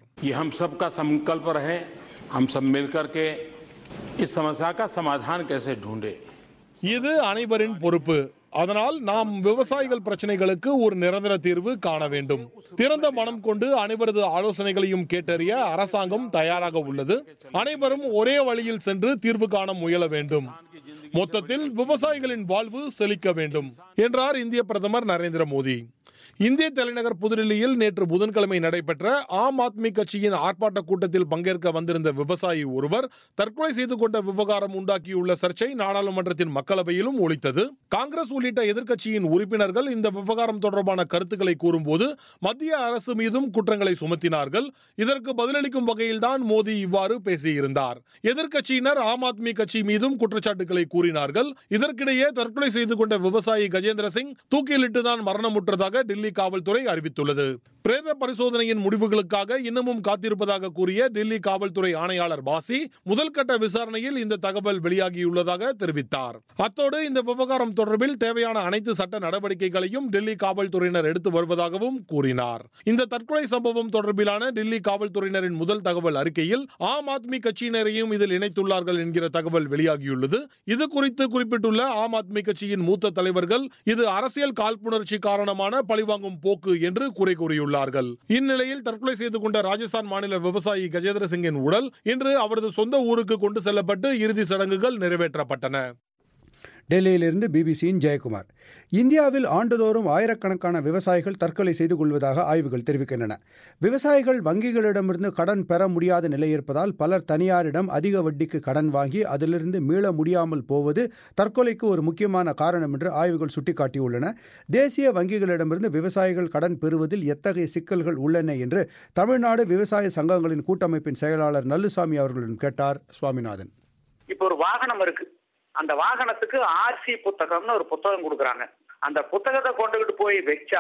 இது அனைவரின் பொறுப்பு. அதனால் நாம் விவசாயிகள் பிரச்சனைகளுக்கு ஒரு நிரந்தர தீர்வு காண வேண்டும். திறந்த மனம் கொண்டு அனைவரது ஆலோசனைகளையும் கேட்டறிய அரசாங்கம் தயாராக உள்ளது. அனைவரும் ஒரே வழியில் சென்று தீர்வு காண முயல வேண்டும். மொத்தத்தில் விவசாயிகளின் வாழ்வு செழிக்க வேண்டும் என்றார் இந்திய பிரதமர் நரேந்திர மோடி. இந்திய தலைநகர் புதுடில்லியில் நேற்று புதன்கிழமை நடைபெற்ற ஆம் ஆத்மி கட்சியின் ஆர்ப்பாட்ட கூட்டத்தில் பங்கேற்க வந்திருந்த விவசாயி ஒருவர் தற்கொலை செய்து கொண்ட விவகாரம் உண்டாக்கியுள்ள சர்ச்சை நாடாளுமன்றத்தின் மக்களவையிலும் ஒலித்தது. காங்கிரஸ் உள்ளிட்ட எதிர்க்கட்சியின் உறுப்பினர்கள் இந்த விவகாரம் தொடர்பான கருத்துக்களை கூறும்போது மத்திய அரசு மீதும் குற்றங்களை சுமத்தினார்கள். இதற்கு பதிலளிக்கும் வகையில்தான் மோடி இவ்வாறு பேசியிருந்தார். எதிர்க்கட்சியினர் ஆம் ஆத்மி கட்சி மீதும் குற்றச்சாட்டுகளை கூறினார்கள். இதற்கிடையே தற்கொலை செய்து கொண்ட விவசாயி கஜேந்திர சிங் தூக்கிலிட்டுதான் மரணமுற்றதாக டெல்லி காவல்துறை அறிவித்துள்ளது. பிரேத பரிசோதனையின் முடிவுகளுக்காக இன்னமும் காத்திருப்பதாக கூறிய டெல்லி காவல்துறை ஆணையாளர் பாசி முதல் கட்ட விசாரணையில் இந்த தகவல் வெளியாகியுள்ளதாக தெரிவித்தார். அத்தோடு இந்த விவகாரம் தொடர்பில் தேவையான அனைத்து சட்ட நடவடிக்கைகளையும் டெல்லி காவல்துறையினர் எடுத்து வருவதாகவும் கூறினார். இந்த தற்கொலை சம்பவம் தொடர்பிலான டெல்லி காவல்துறையினரின் முதல் தகவல் அறிக்கையில் ஆம் ஆத்மி கட்சியினரையும் இதில் இணைத்துள்ளார்கள் என்கிற தகவல் வெளியாகியுள்ளது. இது குறித்து குறிப்பிட்டுள்ள ஆம் ஆத்மி கட்சியின் மூத்த தலைவர்கள் இது அரசியல் காழ்ப்புணர்ச்சி காரணமான பழிவாங்கும் போக்கு என்று குறை கூறியுள்ளார்கள். இந்நிலையில் தற்கொலை செய்து கொண்ட ராஜஸ்தான் மாநில விவசாயி கஜேந்திர சிங்கின் உடல் இன்று அவரது சொந்த ஊருக்கு கொண்டு செல்லப்பட்டு இறுதி சடங்குகள் நிறைவேற்றப்பட்டன. டெல்லியிலிருந்து பிபிசியின் ஜெயக்குமார். இந்தியாவில் ஆண்டுதோறும் ஆயிரக்கணக்கான விவசாயிகள் தற்கொலை செய்து கொள்வதாக ஆய்வுகள் தெரிவிக்கின்றன. விவசாயிகள் வங்கிகளிடமிருந்து கடன் பெற முடியாத நிலை இருப்பதால் பலர் தனியாரிடம் அதிக வட்டிக்கு கடன் வாங்கி அதிலிருந்து மீள முடியாமல் போவது தற்கொலைக்கு ஒரு முக்கியமான காரணம் என்று ஆய்வுகள் சுட்டிக்காட்டியுள்ளன. தேசிய வங்கிகளிடமிருந்து விவசாயிகள் கடன் பெறுவதில் எத்தகைய சிக்கல்கள் உள்ளன என்று தமிழ்நாடு விவசாய சங்கங்களின் கூட்டமைப்பின் செயலாளர் நல்லுசாமி அவர்களிடம் கேட்டார் சுவாமிநாதன். இப்போ ஒரு வாகனம் இருக்கு, அந்த வாகனத்துக்கு ஆர்சி புத்தகம்னு ஒரு புத்தகம் கொடுக்குறாங்க. அந்த புத்தகத்தை கொண்டுகிட்டு போய் வச்சா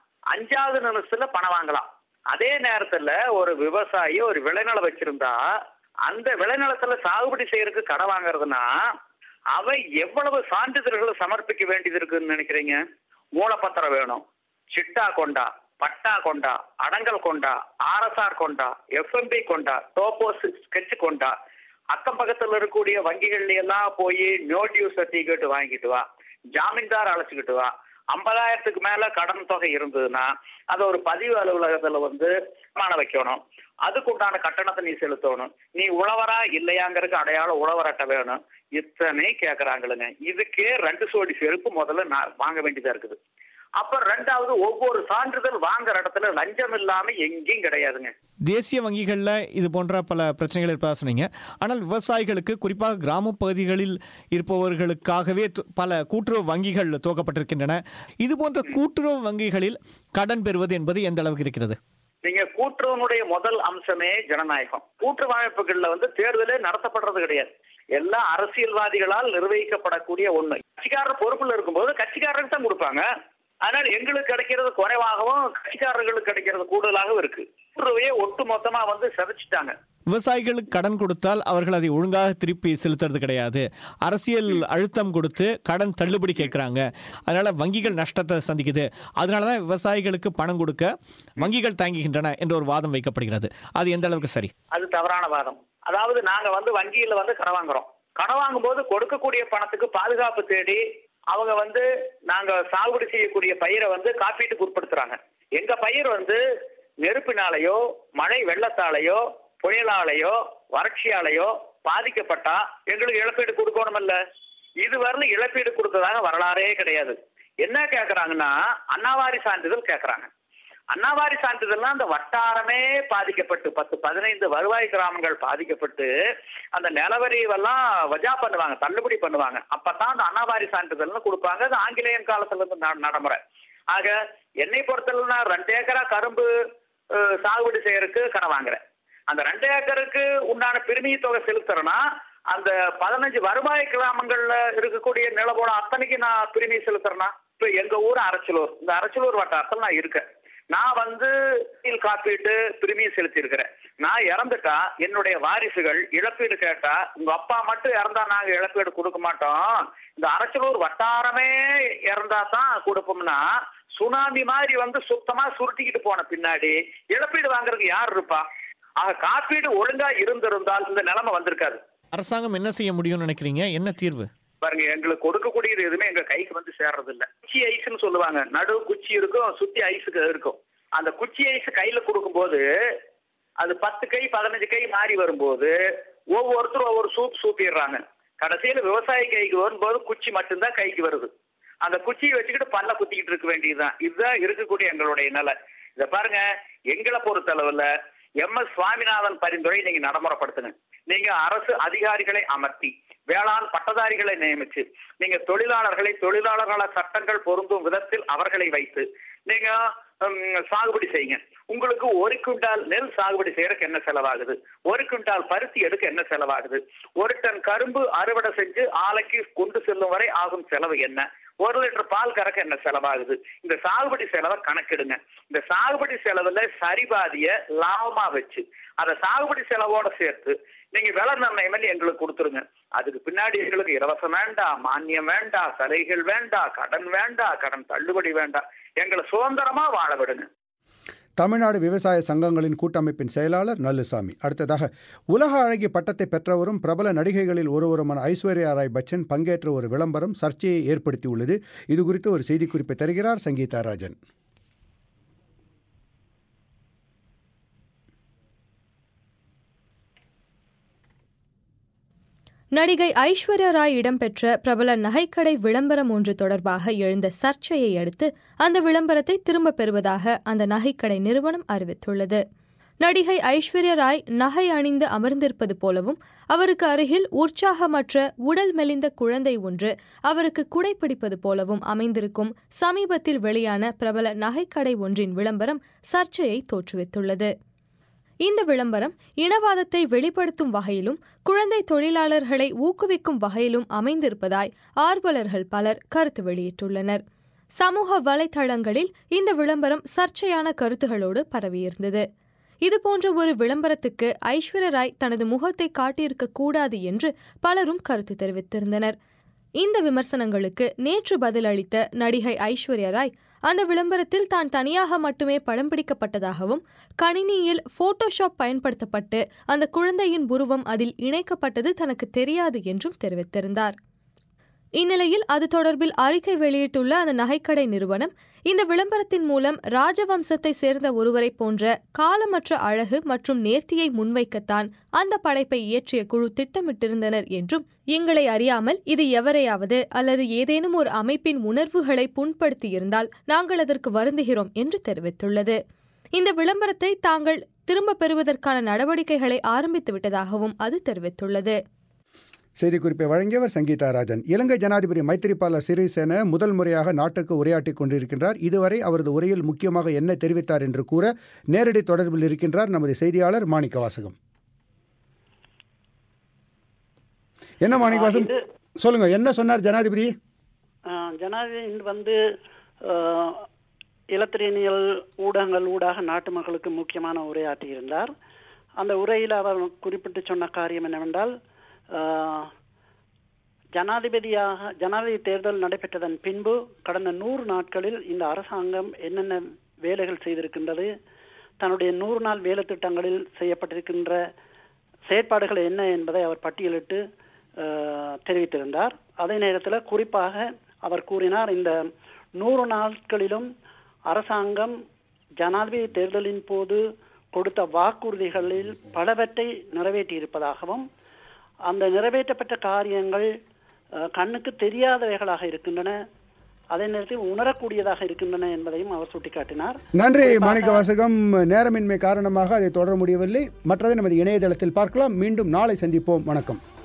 5வது நிமிஷத்துல பணம் வாங்கலாம். அதே நேரத்துல ஒரு விவசாயி ஒரு விளைநிலம் வச்சிருந்தா அந்த விளைநிலத்துல சாகுபடி செய்யறதுக்கு கடன் வாங்குறதுன்னா அவை எவ்வளவு சான்றிதழ்களை சமர்ப்பிக்க வேண்டியது இருக்குன்னு நினைக்கிறீங்க? மூலப்பத்திரம் வேணும், சிட்டா கொண்டா, பட்டா கொண்டா, அடங்கல் கொண்டா, ஆர்எஸ்ஆர் கொண்டா, எஃப்எம்பி கொண்டா, டோப்போ ஸ்கெட்ச் கொண்டா, அக்கம் பக்கத்துல இருக்கக்கூடிய வங்கிகள்ல எல்லாம் போய் நோ டியூ சர்டிபிகேட் வாங்கிட்டு வா, ஜாமீன்தார் அழைச்சிக்கிட்டு வா. 50,000க்கு மேல கடன் தொகை இருந்ததுன்னா அதை ஒரு பதிவு அலுவலகத்துல மான வைக்கணும். அதுக்குண்டான கட்டணத்தை நீ செலுத்தணும். நீ உழவரா இல்லையாங்கிறதுக்கு அடையாள உழவர் அட்டை வேணும். இத்தனை கேட்கறாங்களுங்க. இதுக்கே 2 சோடி செருப்பு முதல்ல வாங்க வேண்டியதா இருக்குது. அப்புறம் 2வது ஒவ்வொரு சான்றிதழ் வாங்குற இடத்துல லஞ்சம் இல்லாம எங்கேயும் கிடையாதுங்க. தேசிய வங்கிகளில் இது போன்ற பல பிரச்சனைகள் இருப்பதாக சொன்னீங்க. ஆனால் விவசாயிகளுக்கு குறிப்பாக கிராம பகுதிகளில் இருப்பவர்களுக்காகவே பல கூட்டுறவு வங்கிகள் துவக்கப்பட்டிருக்கின்றன. இது போன்ற கூட்டுறவு வங்கிகளில் கடன் பெறுவது என்பது எந்த அளவுக்கு இருக்கிறது? நீங்க கூட்டுறவுடைய முதல் அம்சமே ஜனநாயகம். கூட்டுறவு அமைப்புகள்ல தேர்தலே நடத்தப்படுறது கிடையாது. எல்லாம் அரசியல்வாதிகளால் நிர்வகிக்கப்படக்கூடிய ஒண்ணு. கட்சிக்காரர் பொறுப்புல இருக்கும்போது கட்சிக்காரருக்கு தான் கொடுப்பாங்க. அதனால எங்களுக்கு கிடைக்கிறது குறைவாகவும் கட்சிக்காரர்களுக்கு கிடைக்கிறது கூடுதலாகவும் இருக்கு. கூட்டுறவையே ஒட்டு மொத்தமா சிதைச்சிட்டாங்க. விவசாயிகளுக்கு கடன் கொடுத்தால் அவர்கள் அதை ஒழுங்காக திருப்பி செலுத்துறது கிடையாது. அரசியல் அழுத்தம் கொடுத்து கடன் தள்ளுபடி கேட்குறாங்க. அதனால வங்கிகள் நஷ்டத்தை சந்திக்குது. அதனாலதான் விவசாயிகளுக்கு பணம் கொடுக்க வங்கிகள் தாங்குகின்றன என்ற ஒரு வாதம் வைக்கப்படுகிறது. அது எந்த அளவுக்கு சரி? அது தவறான வாதம். அதாவது நாங்க வந்து வங்கியில வந்து கடன் வாங்குறோம். கடன் வாங்கும் போது கொடுக்கக்கூடிய பணத்துக்கு பாதுகாப்பு தேடி அவங்க வந்து நாங்க சாகுபடி செய்யக்கூடிய பயிரை வந்து காப்பீட்டுக்கு உட்படுத்துறாங்க. எங்க பயிர் வந்து நெருப்பினாலேயோ மழை வெள்ளத்தாலேயோ புயலாலேயோ வறட்சியாலேயோ பாதிக்கப்பட்டா எங்களுக்கு இழப்பீடு கொடுக்கணும் இல்ல. இதுவரையிலும் இழப்பீடு கொடுத்ததாக வரலாறே கிடையாது. என்ன கேட்கறாங்கன்னா அண்ணாவாரி சான்றிதழ் கேட்கறாங்க. அண்ணாவாரி சான்றிதழ்னா அந்த வட்டாரமே பாதிக்கப்பட்டு 10-15 வருவாய் கிராமங்கள் பாதிக்கப்பட்டு அந்த நிலவரியெல்லாம் வஜா பண்ணுவாங்க, தள்ளுபடி பண்ணுவாங்க. அப்பதான் அந்த அண்ணாவாரி சான்றிதழ்னு கொடுப்பாங்க. அது ஆங்கிலேயன் காலத்துல இருந்து நடைமுறை. ஆக என்னை பொறுத்தவரை நான் 2 ஏக்கரா கரும்பு சாகுபடி செய்யறதுக்கு கடன் வாங்குறேன். அந்த 2 ஏக்கருக்கு உண்டான பிரிமிய தொகை செலுத்துறேன்னா அந்த 15 வருவாய் கிராமங்கள்ல இருக்கக்கூடிய நிலவோட அத்தனைக்கு நான் பிரிமிய செலுத்துறேன்னா, இப்ப எங்க ஊர் அரச்சலூர், இந்த அரச்சலூர் வட்டாரத்தில் நான் இருக்கேன். நான் வந்து காப்பீட்டு பிரிமியம் செலுத்தி இருக்கிறேன். நான் இறந்துட்டா என்னுடைய வாரிசுகள் இழப்பீடு கேட்டா உங்க அப்பா மட்டும் இறந்தா நாங்க இழப்பீடு கொடுக்க மாட்டோம், இந்த அரச்சலூர் வட்டாரமே இறந்தா தான் கொடுப்போம்னா சுனாமி மாதிரி வந்து சுத்தமா சுருட்டிக்கிட்டு போன பின்னாடி இழப்பீடு வாங்குறதுக்கு யார் இருப்பா? ஆக காப்பீடு ஒழுங்கா இருந்திருந்தால் இந்த நிலைமை வந்திருக்காது. அரசாங்கம் என்ன செய்ய முடியும்னு நினைக்கிறீங்க? என்ன தீர்வு? பாருங்க, எங்களுக்கு கொடுக்கக்கூடியது எதுவுமே எங்க கைக்கு வந்து சேர்றது இல்ல. குச்சி ஐஸ்ன்னு சொல்லுவாங்க, நடு குச்சி இருக்கும், சுத்தி ஐஸுக்கு இருக்கும். அந்த குச்சி ஐஸ் கையில கொடுக்கும் போது அது 10 கை 15 கை மாறி வரும்போது ஒவ்வொருத்தரும் ஒவ்வொரு சூப்பிடுறாங்க. கடைசியில விவசாய கைக்கு வரும்போது குச்சி மட்டும்தான் கைக்கு வருது. அந்த குச்சியை வச்சுக்கிட்டு பல்ல குத்திக்கிட்டு இருக்க வேண்டியதுதான். இதுதான் இருக்கக்கூடிய எங்களுடைய நிலை. இத பாருங்க, எங்களை பொறுத்தளவுல MS சுவாமிநாதன் பரிந்துரை நீங்க நடைமுறைப்படுத்துங்க. நீங்க அரசு அதிகாரிகளை அமர்த்தி வேளாண் பட்டதாரிகளை நியமிச்சு நீங்க தொழிலாளர்களை சட்டங்கள் பொருந்தும் விதத்தில் அவர்களை வைத்து நீங்க சாகுபடி செய்யுங்க. உங்களுக்கு 1 குவிண்டால் நெல் சாகுபடி செய்யறதுக்கு என்ன செலவாகுது, 1 குவிண்டால் பருத்தி எடுக்க என்ன செலவாகுது, 1 டன் கரும்பு அறுவடை செஞ்சு ஆலைக்கு கொண்டு செல்லும் வரை ஆகும் செலவு என்ன, 1 லிட்டர் பால் கறக்க என்ன செலவாகுது, இந்த சாகுபடி செலவை கணக்கிடுங்க. இந்த சாகுபடி செலவுல சரிபாதிய லாபமா வச்சு அதை சாகுபடி செலவோட சேர்த்து நீங்க விலை நிர்ணயம் பண்ணி எங்களுக்கு கொடுத்துருங்க. அதுக்கு பின்னாடி எங்களுக்கு இலவசம் வேண்டாம், மானியம் வேண்டாம், சலுகைகள் வேண்டாம், கடன் வேண்டாம், கடன் தள்ளுபடி வேண்டாம், எங்களை சுதந்திரமா வாழ விடுங்க. தமிழ்நாடு விவசாய சங்கங்களின் கூட்டமைப்பின் செயலாளர் நல்லுசாமி. அடுத்ததாக உலக அழகி பட்டத்தை பெற்றவரும் பிரபல நடிகைகளில் ஒருவருமான ஐஸ்வர்யா ராய் பச்சன் பங்கேற்ற ஒரு விளம்பரம் சர்ச்சையை ஏற்படுத்தியுள்ளது. இது குறித்து ஒரு செய்திக்குறிப்பை தருகிறார் சங்கீதா ராஜன். நடிகை ஐஸ்வர்யா ராய் இடம்பெற்ற பிரபல நகைக்கடை விளம்பரம் ஒன்று தொடர்பாக எழுந்த சர்ச்சையை அடுத்து அந்த விளம்பரத்தை திரும்பப் பெறுவதாக அந்த நகைக்கடை நிறுவனம் அறிவித்துள்ளது. நடிகை ஐஸ்வர்யா ராய் நகை அணிந்து அமர்ந்திருப்பது போலவும் அவருக்கு அருகில் உற்சாகமற்ற உடல் மெலிந்த குழந்தை ஒன்று அவருக்கு குடைப்பிடிப்பது போலவும் அமைந்திருக்கும் சமீபத்தில் வெளியான பிரபல நகைக்கடை ஒன்றின் விளம்பரம் சர்ச்சையை தோற்றுவித்துள்ளது. இந்த விளம்பரம் இனவாதத்தை வெளிப்படுத்தும் வகையிலும் குழந்தை தொழிலாளர்களை ஊக்குவிக்கும் வகையிலும் அமைந்திருப்பதாய் ஆர்வலர்கள் பலர் கருத்து வெளியிட்டுள்ளனர். சமூக வலைதளங்களில் இந்த விளம்பரம் சர்ச்சையான கருத்துகளோடு பரவியிருந்தது. இதுபோன்ற ஒரு விளம்பரத்துக்கு ஐஸ்வர்யா ராய் தனது முகத்தை காட்டியிருக்க கூடாது என்று பலரும் கருத்து தெரிவித்திருந்தனர். இந்த விமர்சனங்களுக்கு நேற்று பதிலளித்த நடிகை ஐஸ்வர்யா ராய் அந்த விளம்பரத்தில் தான் தனியாக மட்டுமே படம் பிடிக்கப்பட்டதாகவும் கணினியில் போட்டோஷாப் பயன்படுத்தப்பட்டு அந்த குழந்தையின் உருவம் அதில் இணைக்கப்பட்டது தனக்கு தெரியாது என்றும் தெரிவித்திருந்தார். இந்நிலையில் அது தொடர்பில் அறிக்கை வெளியிட்டுள்ள அந்த நகைக்கடை நிறுவனம் இந்த விளம்பரத்தின் மூலம் ராஜவம்சத்தை சேர்ந்த ஒருவரை போன்ற காலமற்ற அழகு மற்றும் நேர்த்தியை முன்வைக்கத்தான் அந்த படைப்பை இயற்றிய குழு திட்டமிட்டிருந்தனர் என்றும் எங்களை அறியாமல் இது எவரையாவது அல்லது ஏதேனும் ஒரு அமைப்பின் உணர்வுகளை புண்படுத்தியிருந்தால் நாங்கள் அதற்கு வருந்துகிறோம் என்று தெரிவித்துள்ளது. இந்த விளம்பரத்தை தாங்கள் திரும்பப் பெறுவதற்கான நடவடிக்கைகளை ஆரம்பித்து விட்டதாகவும் அது தெரிவித்துள்ளது. செய்திக்குறிப்பை வழங்கியவர் சங்கீதா ராஜன். இலங்கை ஜனாதிபதி மைத்திரிபால சிறிசேன முதல் முறையாக நாட்டுக்கு உரையாற்றிக் கொண்டிருக்கின்றார். இதுவரை அவரது உரையில் முக்கியமாக என்ன தெரிவித்தார் என்று கூற நேரடி தொடர்பில் இருக்கின்றார் நமது செய்தியாளர் மாணிக்கவாசகம். என்ன மாணிக்கவாசகம் சொல்லுங்க, என்ன சொன்னார் ஜனாதிபதி? ஜனாதிபதி இலத்திரனியல் ஊடகங்கள் ஊடாக நாட்டு மக்களுக்கு முக்கியமான உரையாற்றியிருந்தார். அந்த உரையில் அவர் குறிப்பிட்டு சொன்ன காரியம் என்னவென்றால், ஜனாதிபதி தேர்தல் நடைபெற்றதன் பின்பு கடந்த 100 நாட்களில் இந்த அரசாங்கம் என்னென்ன வேலைகள் செய்திருக்கின்றது, தன்னுடைய 100 நாள் வேலை திட்டங்களில் செய்யப்பட்டிருக்கின்ற செயற்பாடுகள் என்ன என்பதை அவர் பட்டியலிட்டு தெரிவித்திருந்தார். அதே நேரத்தில் குறிப்பாக அவர் கூறினார், இந்த 100 நாட்களிலும் அரசாங்கம் ஜனாதிபதி தேர்தலின் போது கொடுத்த வாக்குறுதிகளில் பலவற்றை நிறைவேற்றியிருப்பதாகவும் அந்த நிறைவேற்றப்பட்ட காரியங்கள் கண்ணுக்கு தெரியாதவைகளாக இருக்கின்றன, அதே நேரத்தில் உணரக்கூடியதாக இருக்கின்றன என்பதையும் அவர் சுட்டிக்காட்டினார். நன்றி மாணிக்க வாசகம். நேரமின்மை காரணமாக அதை தொடர முடியவில்லை. மற்றதை நமது இணையதளத்தில் பார்க்கலாம். மீண்டும் நாளை சந்திப்போம். வணக்கம்.